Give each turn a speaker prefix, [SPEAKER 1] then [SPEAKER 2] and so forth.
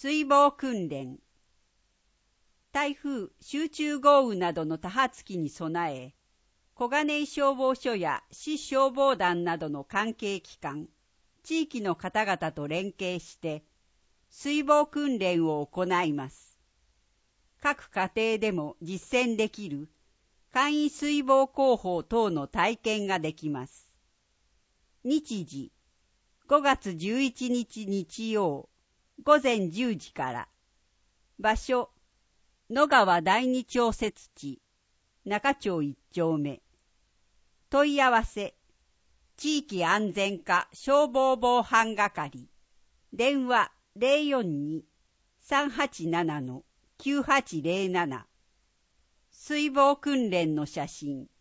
[SPEAKER 1] 水防訓練。台風、集中豪雨などの多発期に備え、小金井消防署や市消防団などの関係機関、地域の方々と連携して、水防訓練を行います。各家庭でも実践できる簡易水防工法等の体験ができます。日時、5月11日日曜、午前10時から。場所、野川第二調節地、中町1丁目。問い合わせ、地域安全課消防防犯係。電話042-387-9807。水防訓練の写真。